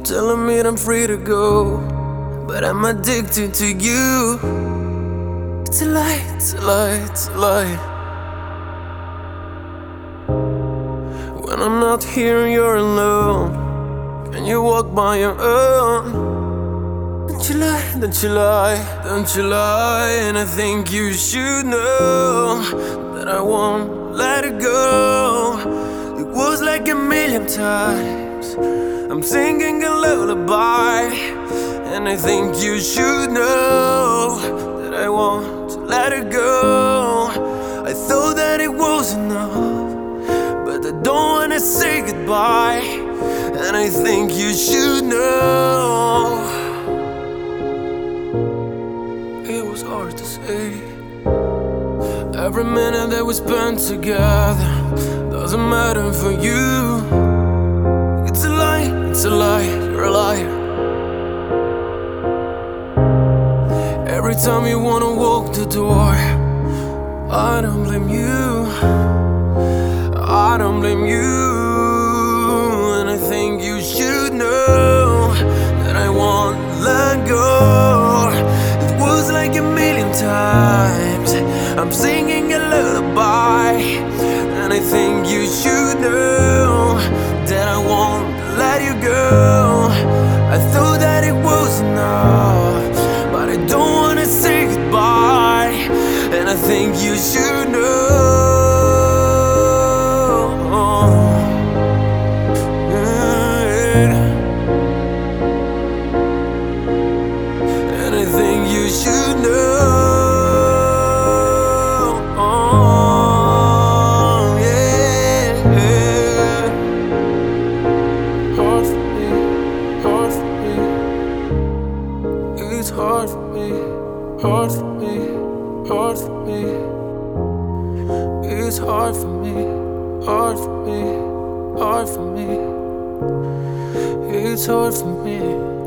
telling me that I'm free to go, but I'm addicted to you. It's a lie, it's a lie, it's a lie. When I'm not here and you're alone, can you walk by your own? Don't you lie, don't you lie, don't you lie. And I think you should know that I won't let it go. It was like a million times I'm singing a lullaby, and I think you should know that I won't let it go. I thought that it was enough, but I don't wanna say goodbye, and I think you should know. It was hard to say. Every minute that we spent together doesn't matter for you. It's a lie, it's a lie, you're a liar. Every time you wanna walk the door, I don't blame you, I don't blame you. And I think you should know that I won't let go. It was like a million times I'm singing a lullaby, and I think you should know that I won't let you go. I thought that it was enough, but I don't wanna say goodbye, and I think you should know. And I think you should know. It's hard for me, hard for me, hard for me. It's hard for me, hard for me, hard for me. It's hard for me.